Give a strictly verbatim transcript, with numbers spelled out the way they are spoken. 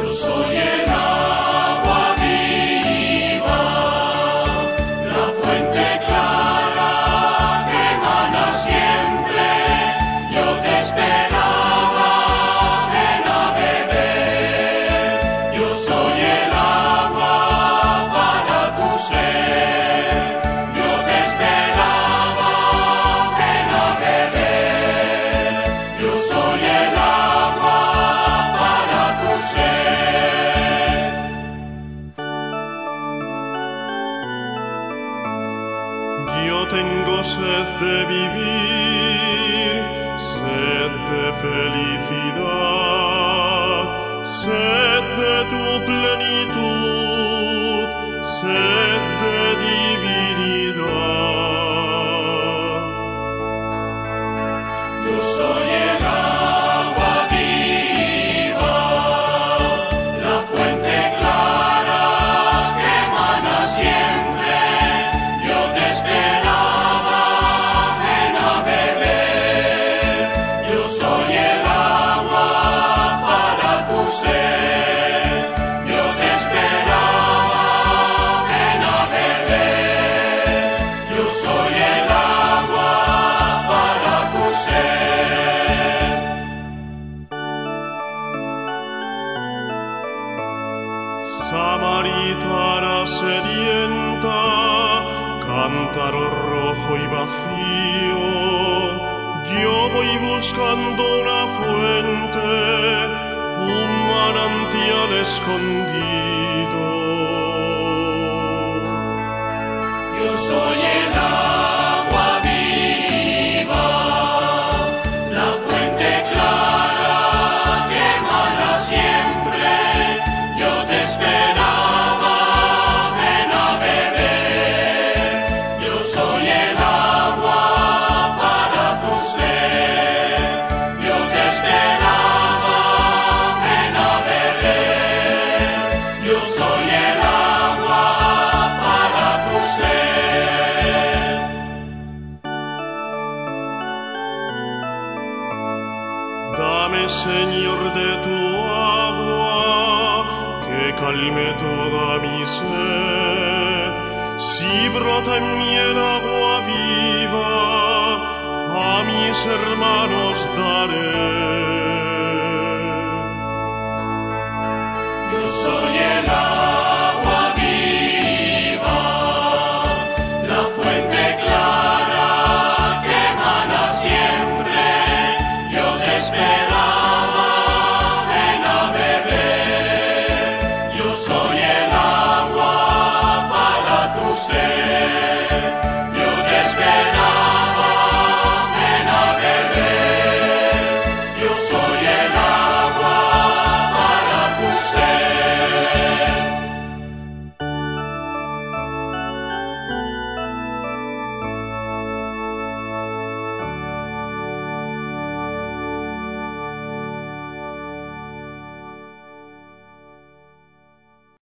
Soy el agua viva, la fuente clara que emana siempre. Yo te esperaba, ven a beber. Yo soy el agua para tu ser. Yo te esperaba, ven a beber. Yo soy el agua para tu ser. Yo tengo sed de vivir, sed de felicidad, sed de tu plenitud, sed de divinidad. Yo soy el agua viva, la fuente clara que emana siempre. Yo te esperaba, ven a beber. Yo soy el agua para tu ser. Yo te esperaba, ven a beber. Yo soy el agua para tu ser. Samaritana sedienta, cántaro rojo y vacío, yo voy buscando una fuente, un manantial escondido. Yo soy el agua viva, la fuente clara que emana siempre. Yo te esperaba, ven a beber. Yo soy el agua para tu ser. Yo te esperaba, ven a beber. Yo soy el agua para tu ser. Dame, Señor, de tu agua, que calme toda mi sed. Si brota en mí el agua viva, a mis hermanos daré. Yo soy el